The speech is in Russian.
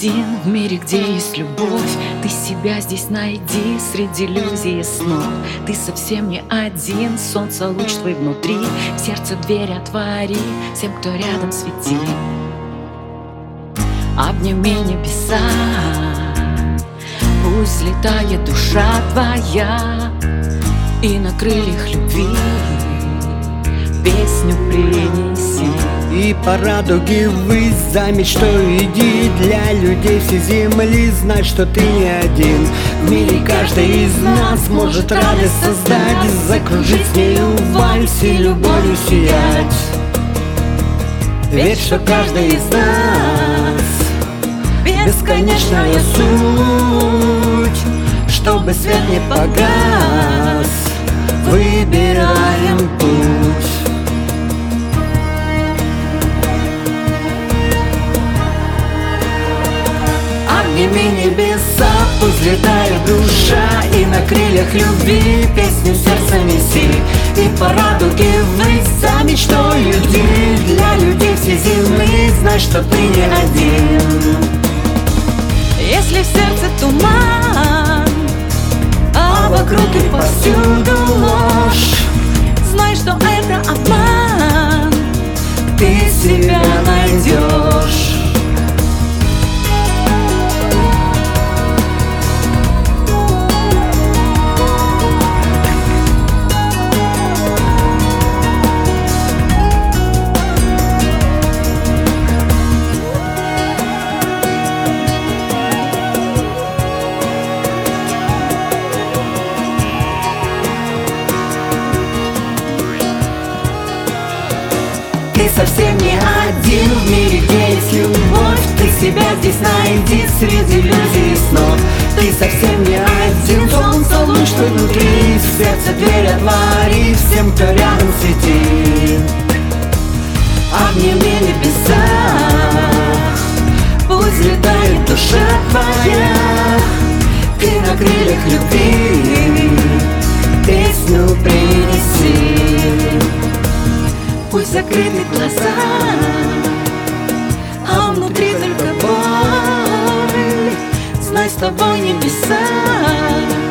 один в мире, где есть любовь. Ты себя здесь найди среди иллюзий и снов. Ты совсем не один, солнце луч твой внутри. В сердце дверь отвори, всем, кто рядом, свети. Обними небеса, пусть взлетает душа твоя, и на крыльях любви песню принеси. И по радуге ввысь за мечтой иди. Для людей всей земли знать, что ты не один. В мире каждый из нас может радость создать, закружить с нею в вальсе, любовью сиять. Ведь что каждый из нас бесконечная суть. Чтобы свет не погас, выбираем путь. Обними небеса, пусть летает душа, и на крыльях любви песню сердца неси. И по радуге ввысь за мечтой иди. Для людей всей земли знай, что ты не один. Если в сердце туман, а вокруг и повсюду ложь, знай, что это обман. ты себя найдешь. Ты совсем не один в мире, где есть любовь. Ты себя здесь найди среди иллюзий и снов. Ты совсем не один, солнце луч твой внутри. В сердце дверь отвори, всем, кто рядом, свети. Обними небеса, пусть летает душа твоя, и на крыльях любви песню принеси. Пусть закрыты глаза, а внутри только боль. Знай, с тобой небеса.